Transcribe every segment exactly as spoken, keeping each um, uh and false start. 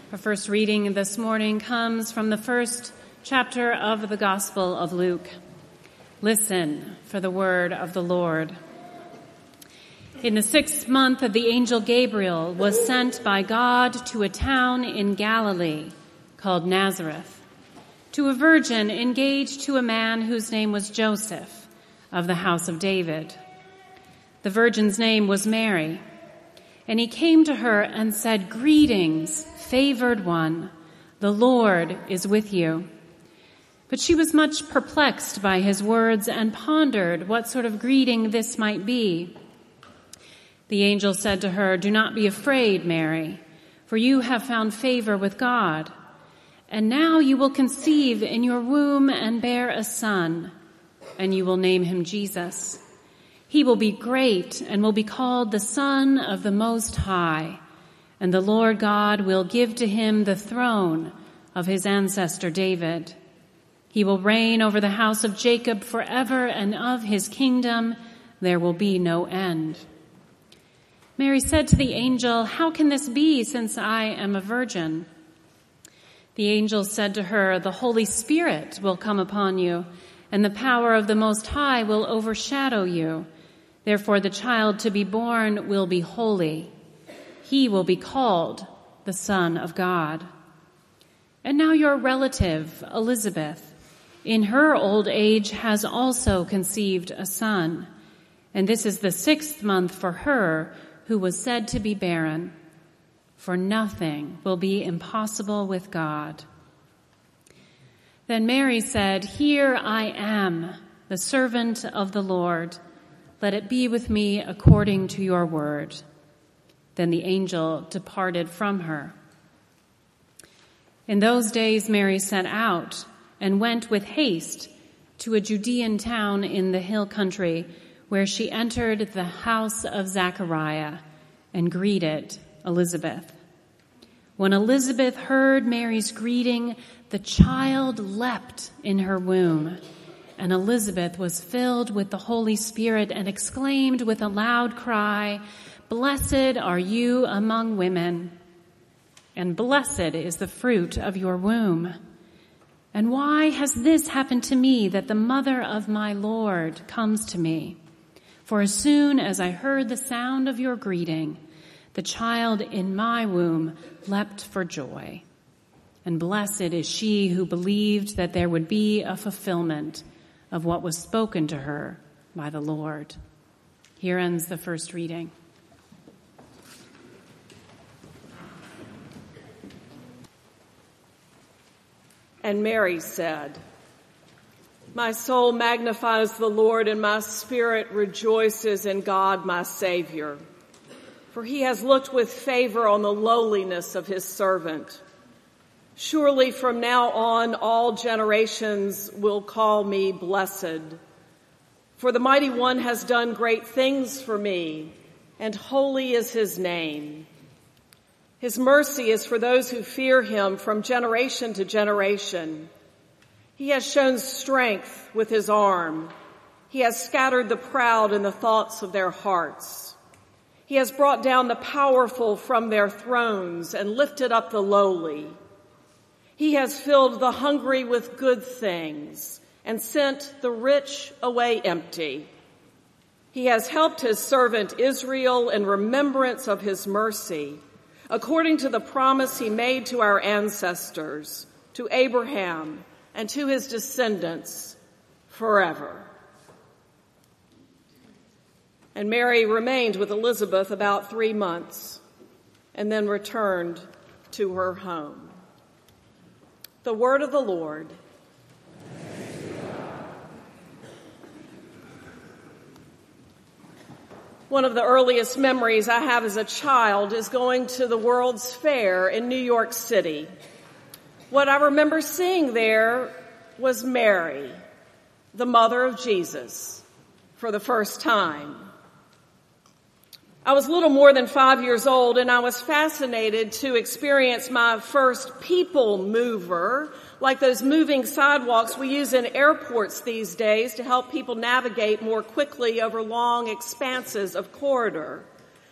Our first reading this morning comes from the first chapter of the Gospel of Luke. Listen for the word of the Lord. In the sixth month of the angel Gabriel was sent by God to a town in Galilee called Nazareth, to a virgin engaged to a man whose name was Joseph, of the house of David. The virgin's name was Mary. And he came to her and said, "Greetings, favored one, the Lord is with you." But she was much perplexed by his words and pondered what sort of greeting this might be. The angel said to her, "Do not be afraid, Mary, for you have found favor with God. And now you will conceive in your womb and bear a son, and you will name him Jesus. He will be great and will be called the Son of the Most High, and the Lord God will give to him the throne of his ancestor David. He will reign over the house of Jacob forever, and of his kingdom there will be no end." Mary said to the angel, "How can this be, since I am a virgin?" The angel said to her, "The Holy Spirit will come upon you, and the power of the Most High will overshadow you. Therefore the child to be born will be holy. He will be called the Son of God. And now your relative, Elizabeth, in her old age has also conceived a son, and this is the sixth month for her who was said to be barren. For nothing will be impossible with God." Then Mary said, "Here I am, the servant of the Lord. Let it be with me according to your word." Then the angel departed from her. In those days Mary set out and went with haste to a Judean town in the hill country, where she entered the house of Zechariah and greeted Elizabeth. When Elizabeth heard Mary's greeting, the child leapt in her womb, and Elizabeth was filled with the Holy Spirit and exclaimed with a loud cry, "Blessed are you among women, and blessed is the fruit of your womb. And why has this happened to me, that the mother of my Lord comes to me? For as soon as I heard the sound of your greeting, the child in my womb leapt for joy. And blessed is she who believed that there would be a fulfillment of what was spoken to her by the Lord." Here ends the first reading. And Mary said, "My soul magnifies the Lord, and my spirit rejoices in God my Savior. For he has looked with favor on the lowliness of his servant. Surely from now on all generations will call me blessed. For the Mighty One has done great things for me, and holy is his name. His mercy is for those who fear him from generation to generation. He has shown strength with his arm. He has scattered the proud in the thoughts of their hearts. He has brought down the powerful from their thrones and lifted up the lowly. He has filled the hungry with good things and sent the rich away empty. He has helped his servant Israel in remembrance of his mercy, according to the promise he made to our ancestors, to Abraham and to his descendants forever." And Mary remained with Elizabeth about three months and then returned to her home. The word of the Lord. One of the earliest memories I have as a child is going to the World's Fair in New York City. What I remember seeing there was Mary, the mother of Jesus, for the first time. I was little more than five years old, and I was fascinated to experience my first people mover, like those moving sidewalks we use in airports these days to help people navigate more quickly over long expanses of corridor.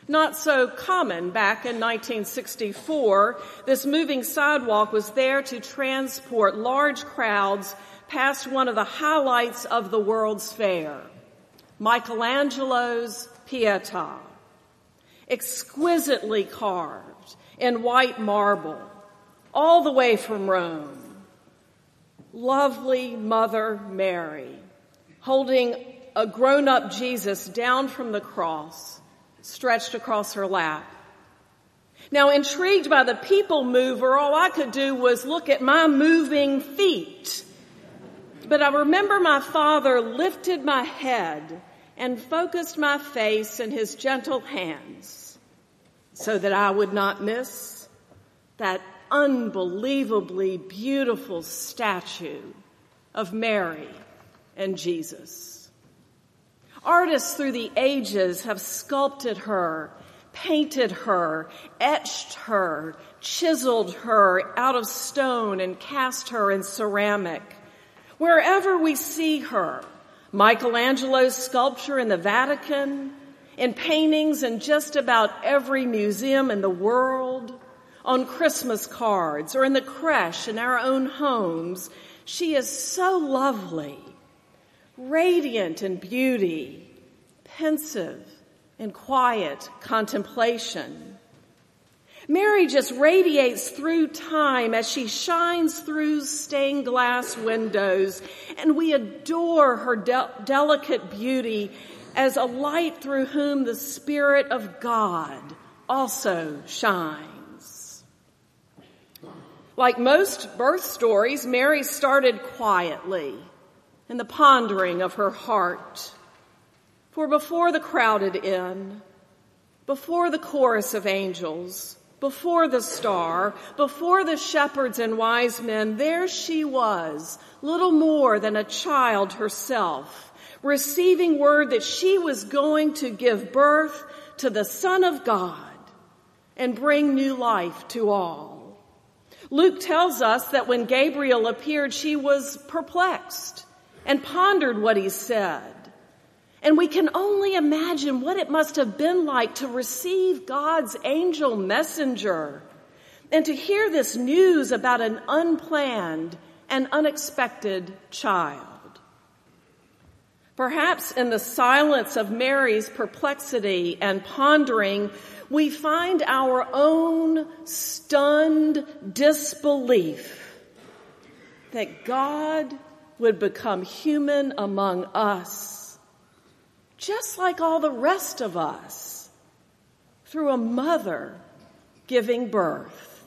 Not so common back in nineteen sixty-four, this moving sidewalk was there to transport large crowds past one of the highlights of the World's Fair, Michelangelo's Pietà, exquisitely carved in white marble, all the way from Rome. Lovely Mother Mary, holding a grown-up Jesus down from the cross, stretched across her lap. Now, intrigued by the people mover, all I could do was look at my moving feet. But I remember my father lifted my head and focused my face in his gentle hands so that I would not miss that unbelievably beautiful statue of Mary and Jesus. Artists through the ages have sculpted her, painted her, etched her, chiseled her out of stone and cast her in ceramic. Wherever we see her, Michelangelo's sculpture in the Vatican, in paintings in just about every museum in the world, on Christmas cards, or in the creche in our own homes, she is so lovely, radiant in beauty, pensive in quiet contemplation. Mary just radiates through time as she shines through stained glass windows, and we adore her de- delicate beauty as a light through whom the Spirit of God also shines. Like most birth stories, Mary started quietly in the pondering of her heart. For before the crowded inn, before the chorus of angels, before the star, before the shepherds and wise men, there she was, little more than a child herself, receiving word that she was going to give birth to the Son of God and bring new life to all. Luke tells us that when Gabriel appeared, she was perplexed and pondered what he said. And we can only imagine what it must have been like to receive God's angel messenger and to hear this news about an unplanned and unexpected child. Perhaps in the silence of Mary's perplexity and pondering, we find our own stunned disbelief that God would become human among us, just like all the rest of us, through a mother giving birth.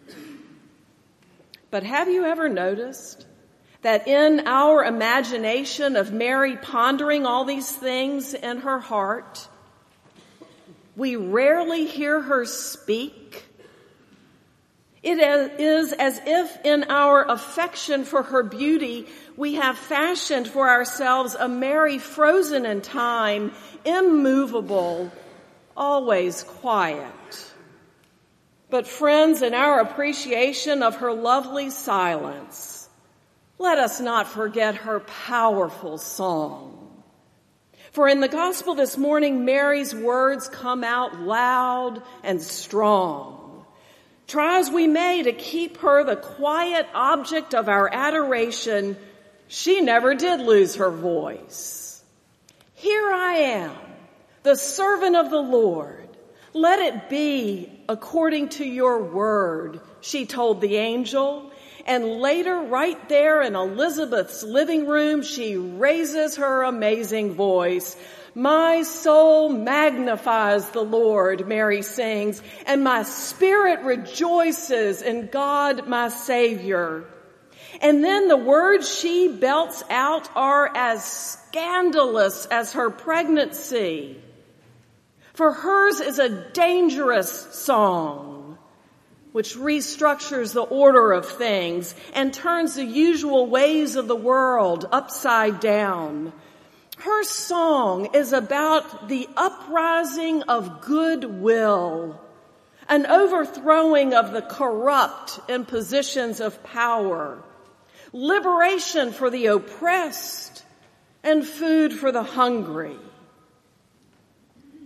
But have you ever noticed that in our imagination of Mary pondering all these things in her heart, we rarely hear her speak? It is as if in our affection for her beauty, we have fashioned for ourselves a Mary frozen in time, immovable, always quiet. But friends, in our appreciation of her lovely silence, let us not forget her powerful song. For in the gospel this morning, Mary's words come out loud and strong. Try as we may to keep her the quiet object of our adoration, she never did lose her voice. Here I am, the servant of the Lord. Let it be according to your word, she told the angel. And later, right there in Elizabeth's living room, she raises her amazing voice. My soul magnifies the Lord, Mary sings, and my spirit rejoices in God, my Savior. And then the words she belts out are as scandalous as her pregnancy. For hers is a dangerous song, which restructures the order of things and turns the usual ways of the world upside down. Her song is about the uprising of goodwill, an overthrowing of the corrupt in positions of power, liberation for the oppressed, and food for the hungry.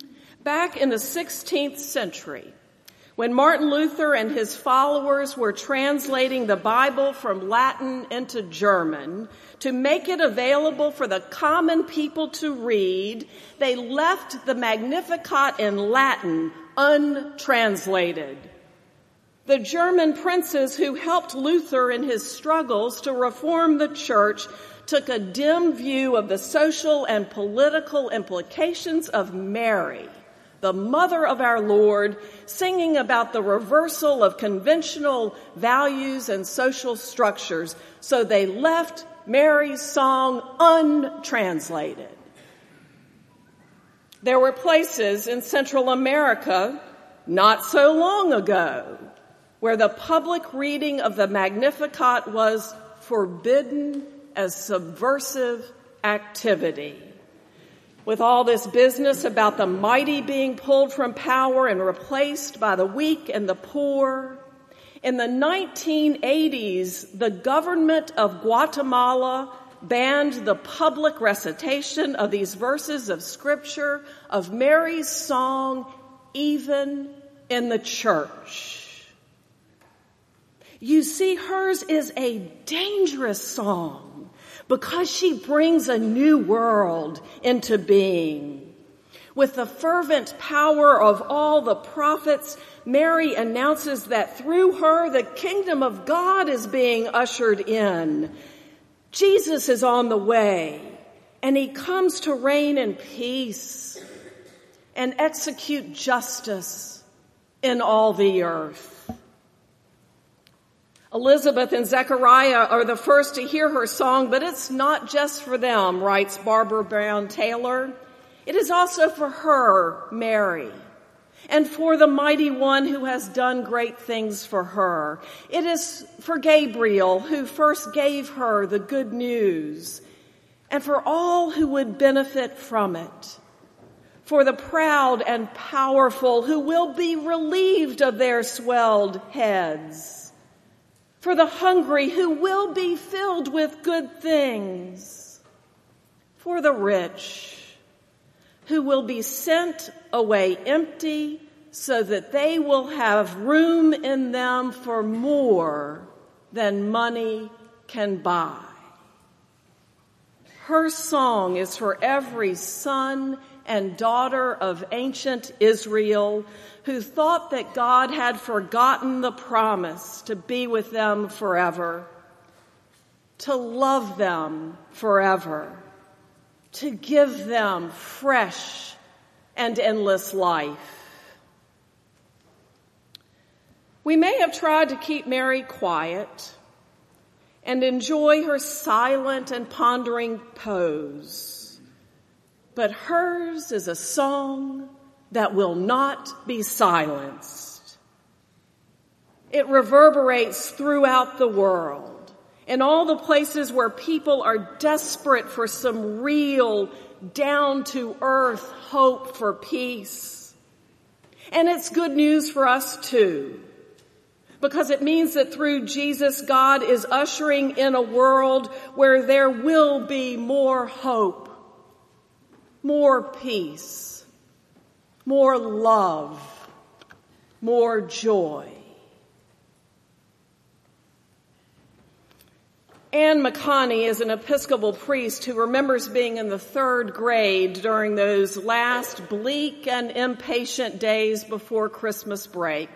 Back in the sixteenth century, when Martin Luther and his followers were translating the Bible from Latin into German to make it available for the common people to read, they left the Magnificat in Latin untranslated. The German princes who helped Luther in his struggles to reform the church took a dim view of the social and political implications of Mary, the mother of our Lord, singing about the reversal of conventional values and social structures. So they left Mary's song untranslated. There were places in Central America not so long ago where the public reading of the Magnificat was forbidden as subversive activity. With all this business about the mighty being pulled from power and replaced by the weak and the poor, in the nineteen eighties, the government of Guatemala banned the public recitation of these verses of scripture of Mary's song, even in the church. You see, hers is a dangerous song, because she brings a new world into being. With the fervent power of all the prophets, Mary announces that through her, the kingdom of God is being ushered in. Jesus is on the way, and he comes to reign in peace and execute justice in all the earth. Elizabeth and Zechariah are the first to hear her song, but it's not just for them, writes Barbara Brown Taylor. It is also for her, Mary, and for the mighty one who has done great things for her. It is for Gabriel, who first gave her the good news, and for all who would benefit from it. For the proud and powerful who will be relieved of their swelled heads. For the hungry who will be filled with good things. For the rich who will be sent away empty so that they will have room in them for more than money can buy. Her song is for every son and daughter of ancient Israel who thought that God had forgotten the promise to be with them forever, to love them forever, to give them fresh and endless life. We may have tried to keep Mary quiet and enjoy her silent and pondering pose, but hers is a song that will not be silenced. It reverberates throughout the world, in all the places where people are desperate for some real, down-to-earth hope for peace. And it's good news for us too, because it means that through Jesus, God is ushering in a world where there will be more hope, more peace, more love, more joy. Anne McConney is an Episcopal priest who remembers being in the third grade during those last bleak and impatient days before Christmas break.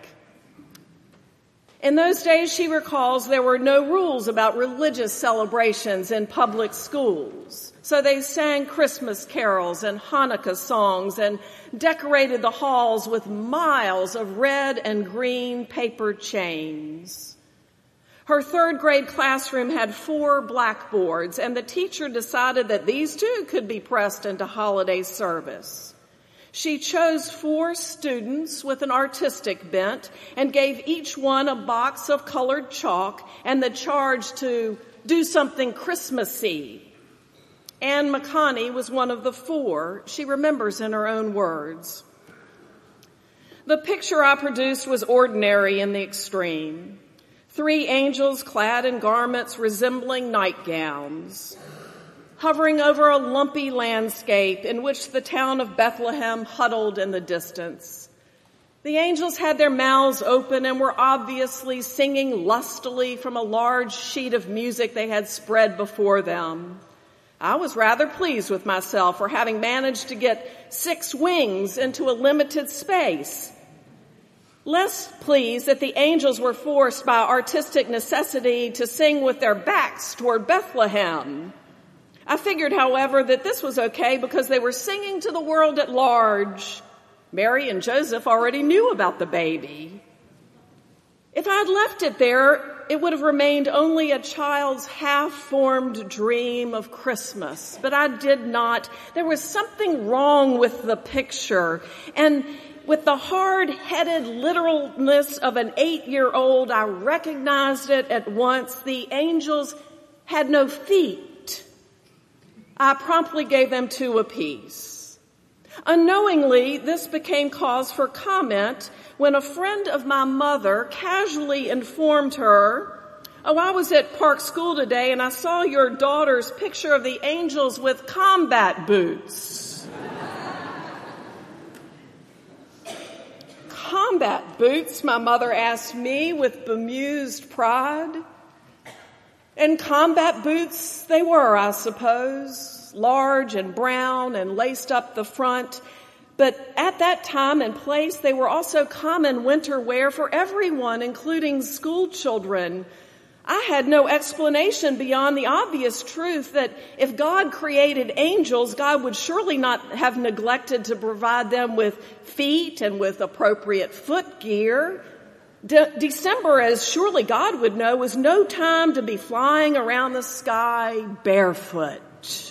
In those days, she recalls, there were no rules about religious celebrations in public schools. So they sang Christmas carols and Hanukkah songs and decorated the halls with miles of red and green paper chains. Her third grade classroom had four blackboards, and the teacher decided that these too could be pressed into holiday service. She chose four students with an artistic bent and gave each one a box of colored chalk and the charge to do something Christmassy. Anne McConney was one of the four. She remembers in her own words. The picture I produced was ordinary in the extreme. Three angels clad in garments resembling nightgowns. hovering over a lumpy landscape in which the town of Bethlehem huddled in the distance. The angels had their mouths open and were obviously singing lustily from a large sheet of music they had spread before them. I was rather pleased with myself for having managed to get six wings into a limited space. Less pleased that the angels were forced by artistic necessity to sing with their backs toward Bethlehem. I figured, however, that this was okay because they were singing to the world at large. Mary and Joseph already knew about the baby. If I had left it there, it would have remained only a child's half-formed dream of Christmas. But I did not. There was something wrong with the picture. And with the hard-headed literalness of an eight-year-old, I recognized it at once. The angels had no feet. I promptly gave them two apiece. Unknowingly, this became cause for comment when a friend of my mother casually informed her, "Oh, I was at Park School today and I saw your daughter's picture of the angels with combat boots." "Combat boots?" my mother asked me with bemused pride. And combat boots they were, I suppose. Large and brown and laced up the front. But at that time and place, they were also common winter wear for everyone, including school children. I had no explanation beyond the obvious truth that if God created angels, God would surely not have neglected to provide them with feet and with appropriate foot gear. De- December, as surely God would know, was no time to be flying around the sky barefoot.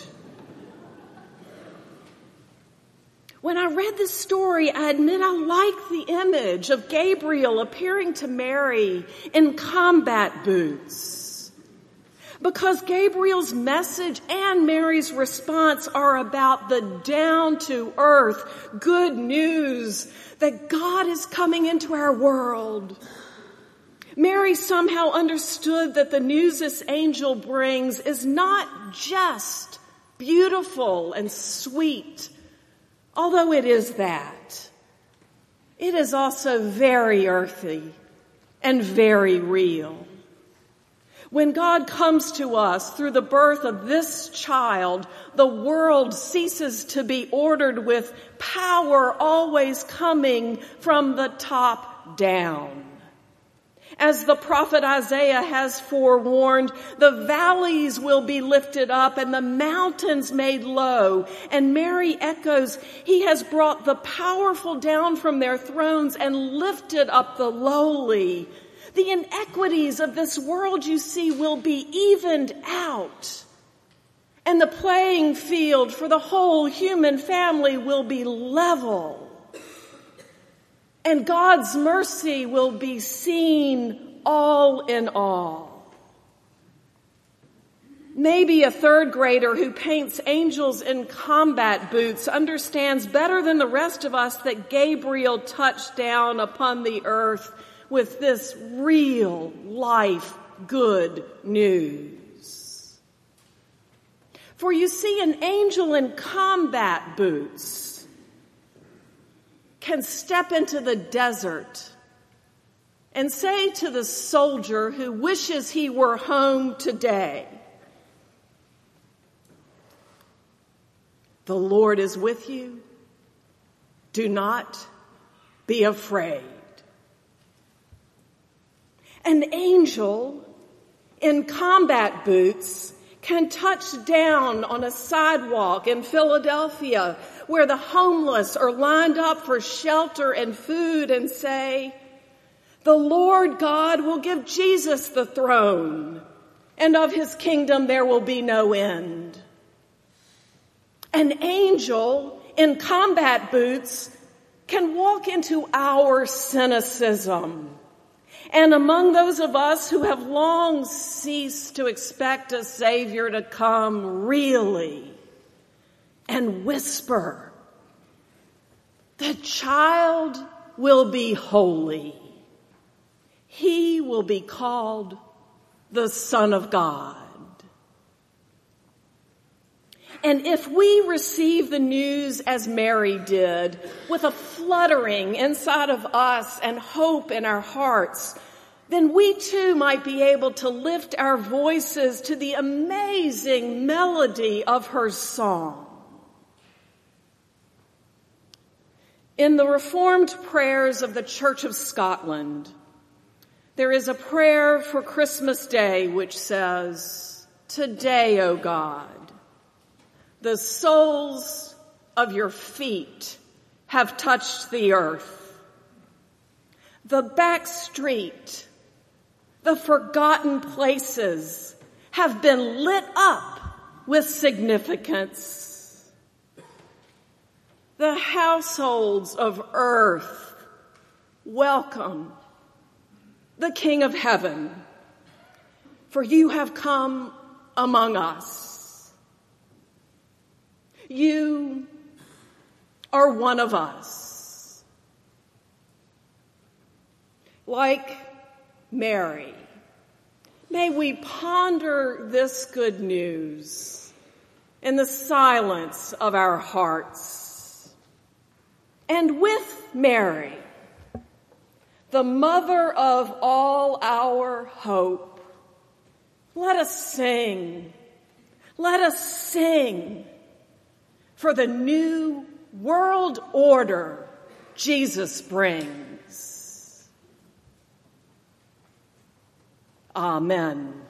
When I read this story, I admit I liked the image of Gabriel appearing to Mary in combat boots. Because Gabriel's message and Mary's response are about the down-to-earth good news that God is coming into our world. Mary somehow understood that the news this angel brings is not just beautiful and sweet, although it is that. It is also very earthy and very real. When God comes to us through the birth of this child, the world ceases to be ordered with power always coming from the top down. As the prophet Isaiah has forewarned, the valleys will be lifted up and the mountains made low. And Mary echoes, he has brought the powerful down from their thrones and lifted up the lowly. The inequities of this world, you see, will be evened out. And the playing field for the whole human family will be level. And God's mercy will be seen all in all. Maybe a third grader who paints angels in combat boots understands better than the rest of us that Gabriel touched down upon the earth with this real life good news. For you see, an angel in combat boots can step into the desert and say to the soldier who wishes he were home today, "The Lord is with you. Do not be afraid." An angel in combat boots can touch down on a sidewalk in Philadelphia where the homeless are lined up for shelter and food and say, "The Lord God will give Jesus the throne, and of his kingdom there will be no end." An angel in combat boots can walk into our cynicism. And among those of us who have long ceased to expect a Savior to come really and whisper, "The child will be holy. He will be called the Son of God." And if we receive the news as Mary did, with a fluttering inside of us and hope in our hearts, then we too might be able to lift our voices to the amazing melody of her song. In the Reformed prayers of the Church of Scotland, there is a prayer for Christmas Day which says, "Today, O God, the soles of your feet have touched the earth. The back street, the forgotten places have been lit up with significance. The households of earth welcome the King of Heaven, for you have come among us. You are one of us." Like Mary, may we ponder this good news in the silence of our hearts. And with Mary, the mother of all our hope, let us sing, let us sing for the new world order Jesus brings. Amen.